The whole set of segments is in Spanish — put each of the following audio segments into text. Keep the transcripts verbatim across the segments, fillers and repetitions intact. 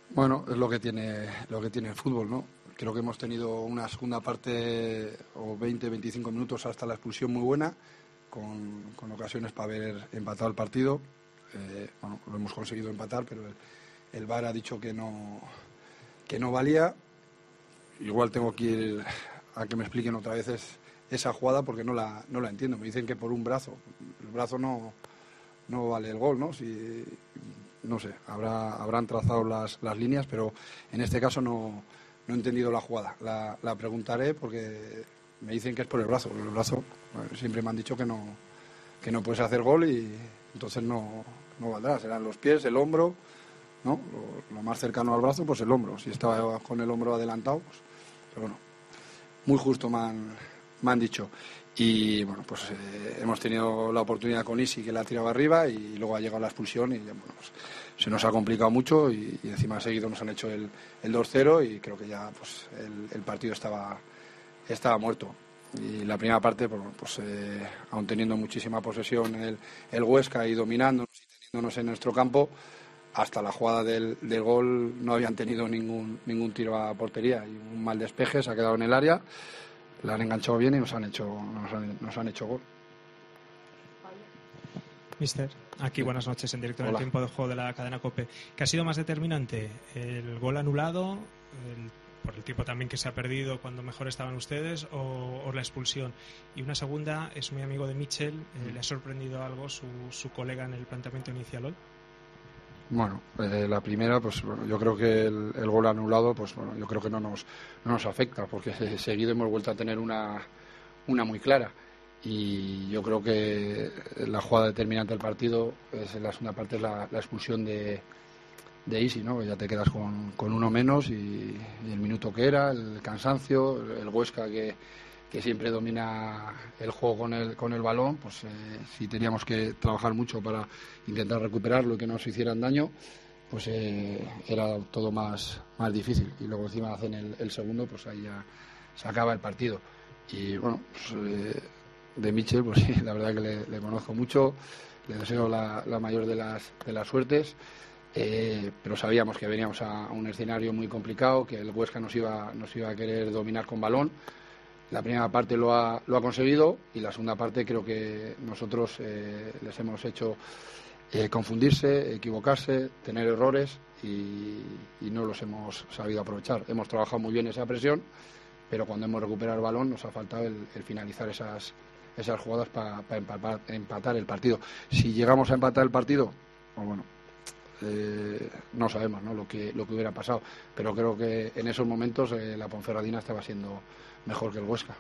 Bueno, es lo que tiene lo que tiene el fútbol, ¿no? Creo que hemos tenido una segunda parte o veinte, veinticinco minutos hasta la expulsión muy buena, con, con ocasiones para haber empatado el partido. Eh, bueno, lo hemos conseguido empatar, pero el, el V A R ha dicho que no, que no valía. Igual tengo que ir a que me expliquen otra vez es, esa jugada porque no la, no la entiendo. Me dicen que por un brazo. El brazo no, no vale el gol, ¿no? Si, no sé, habrá, habrán trazado las, las líneas, pero en este caso no, no he entendido la jugada. La, la preguntaré porque me dicen que es por el brazo. Por el brazo bueno, siempre me han dicho que no, que no puedes hacer gol y entonces no, no valdrá. Serán los pies, el hombro, ¿no? Lo, lo más cercano al brazo, pues el hombro. Si estaba con el hombro adelantado, pues, pero bueno, muy justo me han, me han dicho. Y bueno, pues eh, hemos tenido la oportunidad con Isi, que la ha tirado arriba, y luego ha llegado la expulsión y bueno, pues, se nos ha complicado mucho y, y encima seguido nos han hecho el, el dos cero y creo que ya pues el, el partido estaba, estaba muerto. Y la primera parte, pues, pues eh, aún teniendo muchísima posesión el, el Huesca y dominándonos y teniéndonos en nuestro campo, hasta la jugada del, del gol no habían tenido ningún, ningún tiro a portería y un mal despeje, se ha quedado en el área. La han enganchado bien y nos han hecho nos han, nos han hecho gol. Mister, aquí buenas noches en directo en Hola. el tiempo de juego de la cadena COPE. ¿Qué ha sido más determinante? ¿El gol anulado, el, por el tiempo también que se ha perdido cuando mejor estaban ustedes, o, o la expulsión? Y una segunda, es muy amigo de Michel, eh, ¿le ha sorprendido algo su, su colega en el planteamiento inicial hoy? Bueno, eh, la primera, pues bueno, yo creo que el, el gol anulado, pues bueno, yo creo que no nos, no nos afecta, porque seguido hemos vuelto a tener una, una muy clara. Y yo creo que la jugada determinante del partido es en la segunda parte es la, la expulsión de, de Isi, ¿no? Ya te quedas con, con uno menos y, y el minuto que era, el cansancio, el Huesca que, que siempre domina el juego con el, con el balón, pues eh, si teníamos que trabajar mucho para intentar recuperarlo y que no nos hicieran daño, pues eh, era todo más, más difícil. Y luego encima hacen el, el segundo, pues ahí ya se acaba el partido. Y bueno, pues, eh, de Michel, pues sí, la verdad que le, le conozco mucho, le deseo la, la mayor de las, de las suertes, eh, pero sabíamos que veníamos a, a un escenario muy complicado, que el Huesca nos iba, nos iba a querer dominar con balón. La primera parte lo ha, lo ha conseguido y la segunda parte creo que nosotros eh, les hemos hecho eh, confundirse, equivocarse, tener errores y, y no los hemos sabido aprovechar. Hemos trabajado muy bien esa presión, pero cuando hemos recuperado el balón nos ha faltado el, el finalizar esas, esas jugadas para pa empatar, empatar el partido. Si llegamos a empatar el partido, pues bueno, eh, no sabemos, ¿no? Lo que, lo que hubiera pasado, pero creo que en esos momentos eh, la Ponferradina estaba siendo mejor que el Huesca.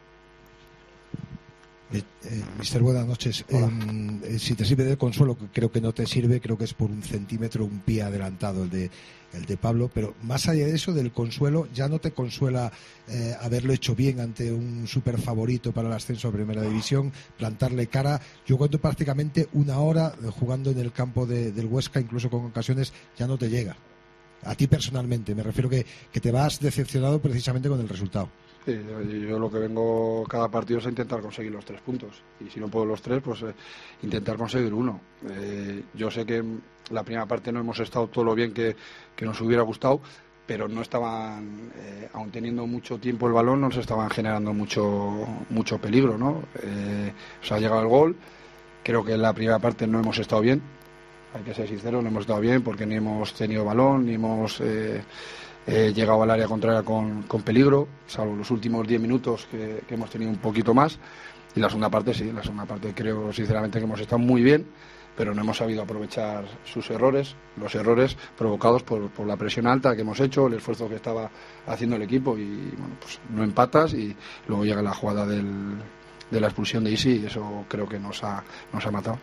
Eh, eh, mister, buenas noches. Eh, si te sirve de consuelo, que creo que no te sirve, creo que es por un centímetro, un pie adelantado el de, el de Pablo, pero más allá de eso, del consuelo, ya no te consuela eh, haberlo hecho bien ante un súper favorito para el ascenso a Primera División, plantarle cara. Yo cuento prácticamente una hora jugando en el campo de, del Huesca, incluso con ocasiones, ya no te llega. A ti personalmente, me refiero que, que te vas decepcionado precisamente con el resultado. Sí, yo, yo lo que vengo cada partido es a intentar conseguir los tres puntos y si no puedo los tres, pues eh, intentar conseguir uno. Eh, yo sé que en la primera parte no hemos estado todo lo bien que, que nos hubiera gustado, pero no estaban, eh, aun teniendo mucho tiempo el balón, no se estaban generando mucho, mucho peligro, ¿no? Eh, o sea, ha llegado el gol, creo que en la primera parte no hemos estado bien, hay que ser sinceros, no hemos estado bien porque ni hemos tenido balón, ni hemos... Eh, Eh, llegado al área contraria con, con peligro, salvo los últimos diez minutos que, que hemos tenido un poquito más, y la segunda parte sí, la segunda parte creo sinceramente que hemos estado muy bien, pero no hemos sabido aprovechar sus errores, los errores provocados por, por la presión alta que hemos hecho, el esfuerzo que estaba haciendo el equipo, y bueno, pues no empatas y luego llega la jugada del, de la expulsión de Isi y eso creo que nos ha, nos ha matado.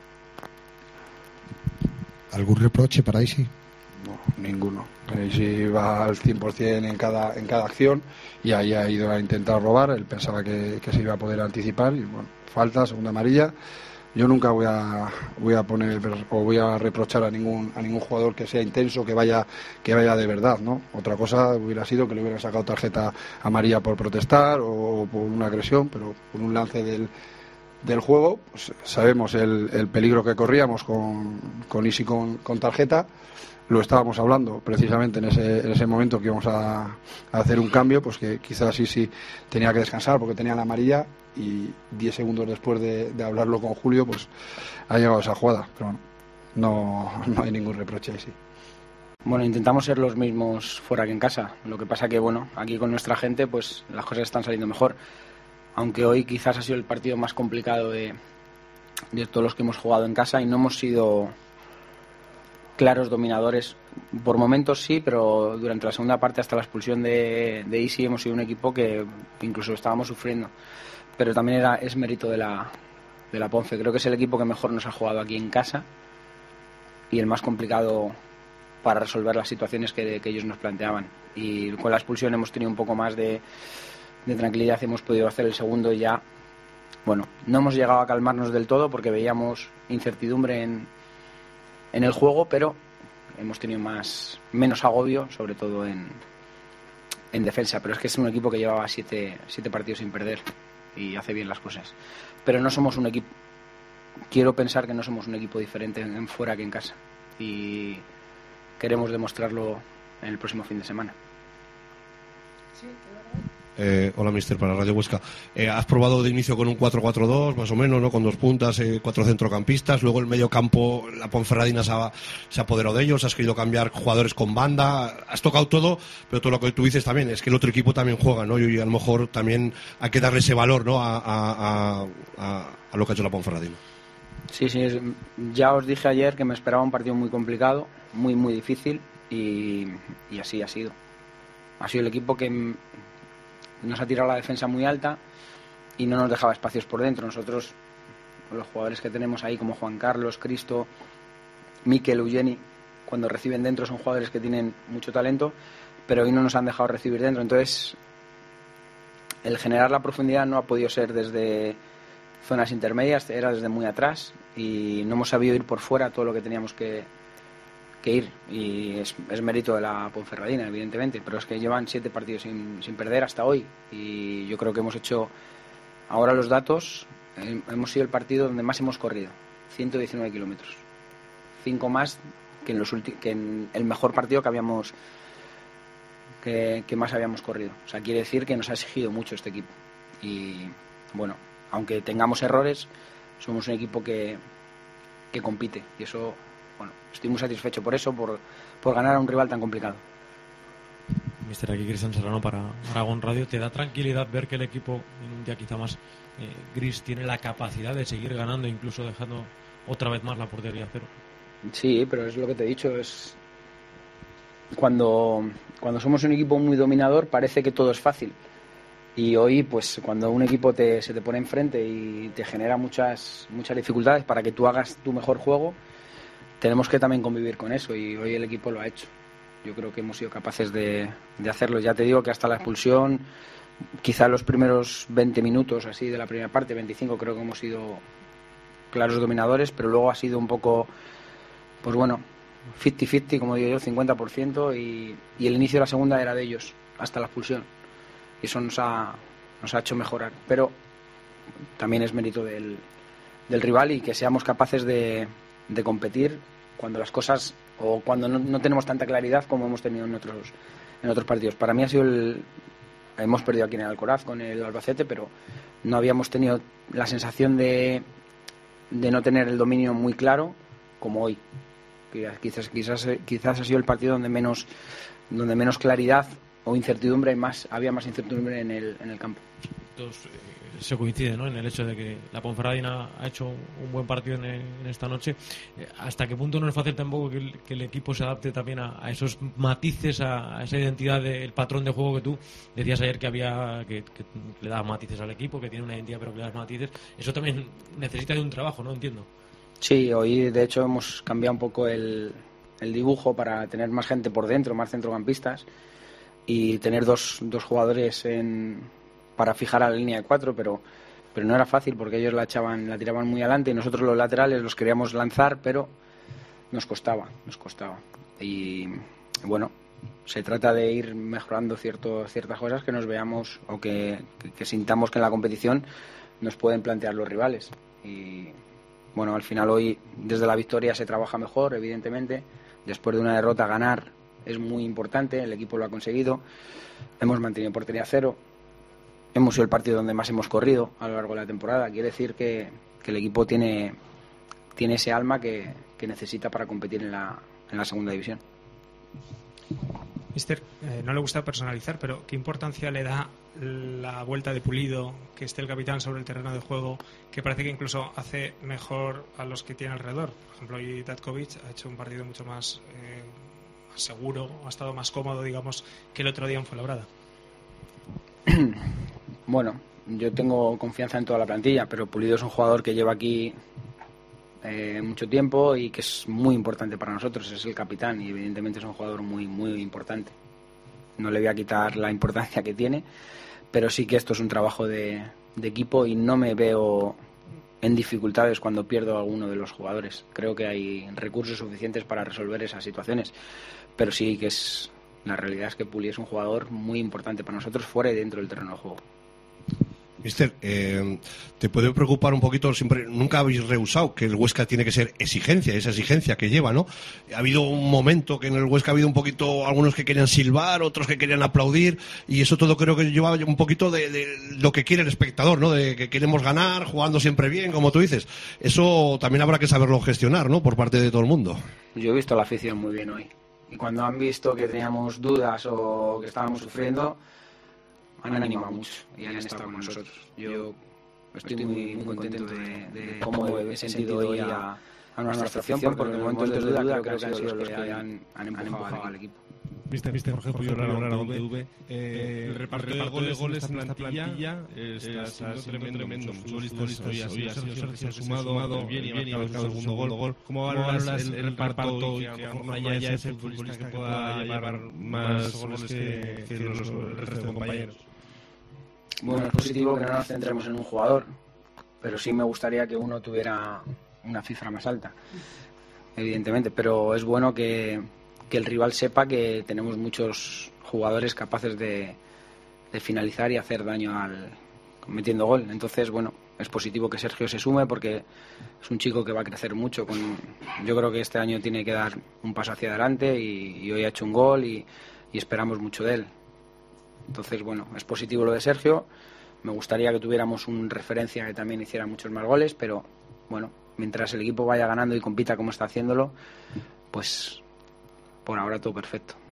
¿Algún reproche para Isi? No, ninguno. Si va al cien por ciento en cada, en cada acción y ahí ha ido a intentar robar, él pensaba que, que se iba a poder anticipar y bueno, falta, segunda amarilla. Yo nunca voy a voy a poner o voy a reprochar a ningún a ningún jugador que sea intenso, que vaya que vaya de verdad, ¿no? Otra cosa hubiera sido que le hubieran sacado tarjeta amarilla por protestar o por una agresión, pero por un lance del del juego, pues sabemos el, el peligro que corríamos con, con Isi con, con tarjeta. Lo estábamos hablando precisamente en ese, en ese momento que íbamos a, a hacer un cambio, pues que quizás Isi tenía que descansar porque tenía la amarilla, y diez segundos después de, de hablarlo con Julio, pues ha llegado esa jugada. Pero bueno, no, no hay ningún reproche ahí, sí. Bueno, intentamos ser los mismos fuera que en casa. Lo que pasa que, bueno, aquí con nuestra gente, pues las cosas están saliendo mejor. Aunque hoy quizás ha sido el partido más complicado de, de todos los que hemos jugado en casa, y no hemos sido claros dominadores. Por momentos sí, pero durante la segunda parte, hasta la expulsión de, de Isi, hemos sido un equipo que incluso estábamos sufriendo. Pero también era, es mérito de la, de la Ponce. Creo que es el equipo que mejor nos ha jugado aquí en casa y el más complicado para resolver las situaciones que, que ellos nos planteaban. Y con la expulsión hemos tenido un poco más de, de tranquilidad y hemos podido hacer el segundo. Y ya, bueno, no hemos llegado a calmarnos del todo porque veíamos incertidumbre en, en el juego, pero hemos tenido más menos agobio, sobre todo en, en defensa. Pero es que es un equipo que llevaba siete, siete partidos sin perder y hace bien las cosas. Pero no somos un equipo, quiero pensar que no somos un equipo diferente en, en fuera que en casa. Y queremos demostrarlo en el próximo fin de semana. Eh, hola, mister, para Radio Huesca. Eh, has probado de inicio con un cuatro cuatro dos, más o menos, ¿no? Con dos puntas, eh, cuatro centrocampistas. Luego el medio campo, la Ponferradina se ha, se ha apoderado de ellos. Has querido cambiar jugadores con banda. Has tocado todo, pero todo lo que tú dices también es que el otro equipo también juega, ¿no? Y a lo mejor también hay que darle ese valor, ¿no? A, a, a, a lo que ha hecho la Ponferradina. Sí, sí, es, ya os dije ayer que me esperaba un partido muy complicado, muy, muy difícil, y, y así ha sido. Ha sido el equipo que nos ha tirado la defensa muy alta y no nos dejaba espacios por dentro. Nosotros, los jugadores que tenemos ahí, como Juan Carlos, Cristo, Mikel, Eugeni, cuando reciben dentro son jugadores que tienen mucho talento, pero hoy no nos han dejado recibir dentro. Entonces, el generar la profundidad no ha podido ser desde zonas intermedias, era desde muy atrás, y no hemos sabido ir por fuera todo lo que teníamos que, que ir, y es, es mérito de la Ponferradina, evidentemente, pero es que llevan siete partidos sin, sin perder hasta hoy, y yo creo que hemos hecho, ahora los datos, eh, hemos sido el partido donde más hemos corrido, ciento diecinueve kilómetros, cinco más que en, los ulti- que en el mejor partido que habíamos que, que más habíamos corrido. O sea, quiere decir que nos ha exigido mucho este equipo, y bueno, aunque tengamos errores, somos un equipo que, que compite, y eso, bueno, estoy muy satisfecho por eso, por, por ganar a un rival tan complicado. Mister, aquí Cristian Serrano para Aragón Radio. ¿Te da tranquilidad ver que el equipo, en un día quizá más eh, gris, tiene la capacidad de seguir ganando, incluso dejando otra vez más la portería a cero? Sí, pero es lo que te he dicho, es cuando, cuando somos un equipo muy dominador parece que todo es fácil. Y hoy, pues cuando un equipo te, se te pone enfrente y te genera muchas, muchas dificultades para que tú hagas tu mejor juego, tenemos que también convivir con eso, y hoy el equipo lo ha hecho. Yo creo que hemos sido capaces de, de hacerlo. Ya te digo que hasta la expulsión, quizá los primeros veinte minutos así de la primera parte, veinticinco, creo que hemos sido claros dominadores, pero luego ha sido un poco, pues bueno, cincuenta cincuenta, como digo yo, cincuenta por ciento, y, y el inicio de la segunda era de ellos, hasta la expulsión. Y eso nos ha, nos ha hecho mejorar. Pero también es mérito del, del rival, y que seamos capaces de, de competir cuando las cosas, o cuando no, no tenemos tanta claridad como hemos tenido en otros, en otros partidos. Para mí ha sido el... Hemos perdido aquí en el Alcoraz con el Albacete, pero no habíamos tenido la sensación de, de no tener el dominio muy claro como hoy. Quizás, quizás, quizás ha sido el partido donde menos, donde menos claridad o incertidumbre, más había más incertidumbre en el, en el campo. Entonces, eh, se coincide, ¿no?, en el hecho de que la Ponferradina ha hecho un buen partido en, en esta noche. Eh, ¿Hasta qué punto no es fácil tampoco que el, que el equipo se adapte también a, a esos matices, a, a esa identidad del patrón de juego que tú decías ayer que había, que, que le das matices al equipo, que tiene una identidad pero que le das matices? Eso también necesita de un trabajo, ¿no? Entiendo. Sí, hoy de hecho hemos cambiado un poco el, el dibujo para tener más gente por dentro, más centrocampistas, y tener dos, dos jugadores en, para fijar a la línea de cuatro, pero, pero no era fácil porque ellos la echaban, la tiraban muy adelante, y nosotros los laterales los queríamos lanzar, pero nos costaba, nos costaba. Y bueno, se trata de ir mejorando cierto, ciertas cosas, que nos veamos o que, que, que sintamos que en la competición nos pueden plantear los rivales. Y bueno, al final hoy desde la victoria se trabaja mejor, evidentemente. Después de una derrota, ganar es muy importante, el equipo lo ha conseguido. Hemos mantenido portería cero, hemos sido el partido donde más hemos corrido a lo largo de la temporada. Quiere decir que, que el equipo tiene, tiene ese alma que, que necesita para competir en la, en la segunda división. Mister, eh, no le gusta personalizar, pero ¿qué importancia le da la vuelta de Pulido, que esté el capitán sobre el terreno de juego, que parece que incluso hace mejor a los que tiene alrededor? Por ejemplo, hoy Datkovic ha hecho un partido mucho más, eh, más seguro, ha estado más cómodo, digamos, que el otro día en Fuenlabrada. Bueno, yo tengo confianza en toda la plantilla, pero Pulido es un jugador que lleva aquí Eh, mucho tiempo y que es muy importante para nosotros, es el capitán y evidentemente es un jugador muy muy importante. No le voy a quitar la importancia que tiene, pero sí que esto es un trabajo de, de equipo y no me veo en dificultades cuando pierdo a alguno de los jugadores. Creo que hay recursos suficientes para resolver esas situaciones, pero sí que es la realidad es que Puli es un jugador muy importante para nosotros fuera y dentro del terreno de juego. Mister, eh, ¿te puede preocupar un poquito? Siempre, nunca habéis rehusado que el Huesca tiene que ser exigencia, esa exigencia que lleva, ¿no? Ha habido un momento que en el Huesca ha habido un poquito, algunos que querían silbar, otros que querían aplaudir, y eso todo creo que lleva un poquito de, de lo que quiere el espectador, ¿no? De que queremos ganar, jugando siempre bien, como tú dices. Eso también habrá que saberlo gestionar, ¿no? Por parte de todo el mundo. Yo he visto a la afición muy bien hoy. Y cuando han visto que teníamos dudas o que estábamos sufriendo, han animado mucho y han estado con nosotros. Yo estoy muy, muy contento de, de cómo he sentido hoy a, a nuestra afición, porque en momentos de duda creo que han sido los que han, han empujado al equipo. Mister, mister, por ejemplo, yo ahora la T V, eh, el reparto de goles, goles en esta plantilla está siendo tremendo. Muchos futbolistas hoy ha sido sumado bien y ha marcado el segundo gol. ¿Cómo valoras el reparto y que a lo mejor ya es el futbolista que pueda llevar más goles que, que los, el resto de compañeros? Bueno, es positivo que no nos centremos en un jugador, pero sí me gustaría que uno tuviera una cifra más alta, evidentemente, pero es bueno que, que el rival sepa que tenemos muchos jugadores capaces de, de finalizar y hacer daño al metiendo gol. Entonces, bueno, es positivo que Sergio se sume porque es un chico que va a crecer mucho. Con, yo creo que este año tiene que dar un paso hacia adelante y, y hoy ha hecho un gol y, y esperamos mucho de él. Entonces, bueno, es positivo lo de Sergio. Me gustaría que tuviéramos un referencia que también hiciera muchos más goles, pero bueno, mientras el equipo vaya ganando y compita como está haciéndolo, pues por ahora todo perfecto.